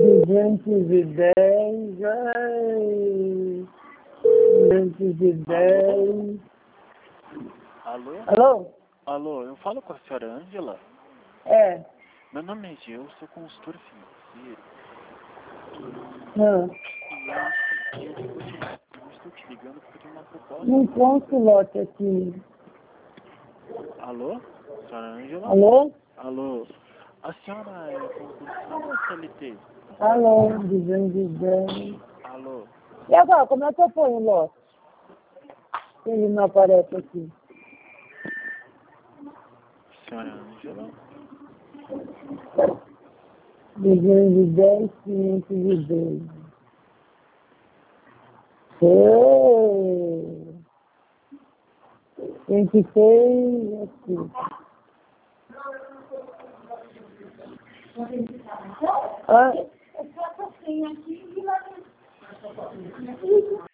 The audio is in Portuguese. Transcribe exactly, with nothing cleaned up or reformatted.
duzentos e dez, ai, duzentos e dez. Alô? Alô? Alô, eu falo com a senhora Ângela? É. Meu nome é Gil, eu sou consultor financeiro. Não. E eu, eu, estou te, eu estou te ligando porque eu tenho uma proposta. Não consta o lote aqui. Alô? Senhora Ângela? Alô? Alô? A senhora é concursada ou C L T? Alô, duzentos e dez. Alô? E agora, como é que eu ponho o lote? Se ele não aparece aqui. Senhora Ângela? duzentos e dez, quinhentos e dois. Sei. Tem que ter aqui. Ah.